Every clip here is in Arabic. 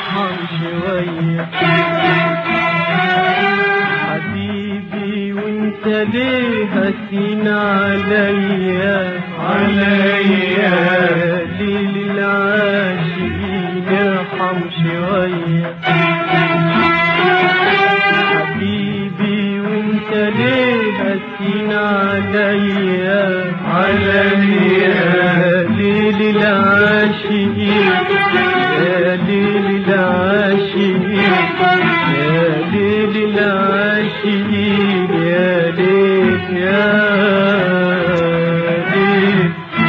ارحم شوية حبيبي وانت ليه هسين عليا ليل العاشقين ارحم شوية حبيبي وانت ليه هسين عليا ليل العاشقين يا ليل العاشقين يا ليل العاشقين يا ليل يا ليل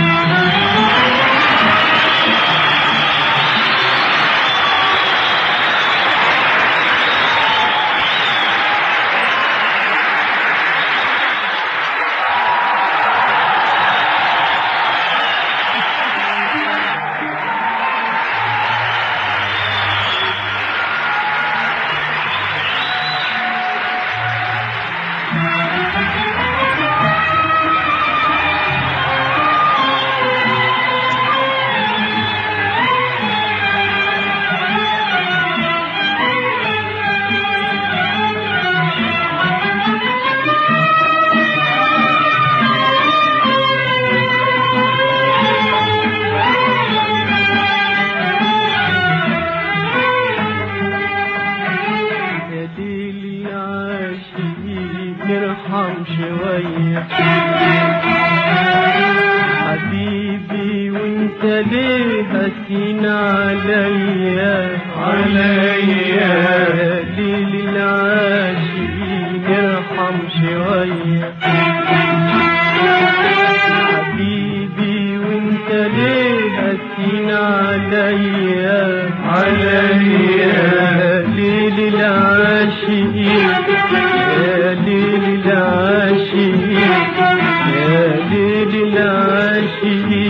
ارحم شوية حبيبي وانت ليه هسين عليا ليل العاشقين ارحم شوية حبيبي وانت ليه هسين عليا ليل العاشقين يا ليل العاشقين يا ليل العاشقين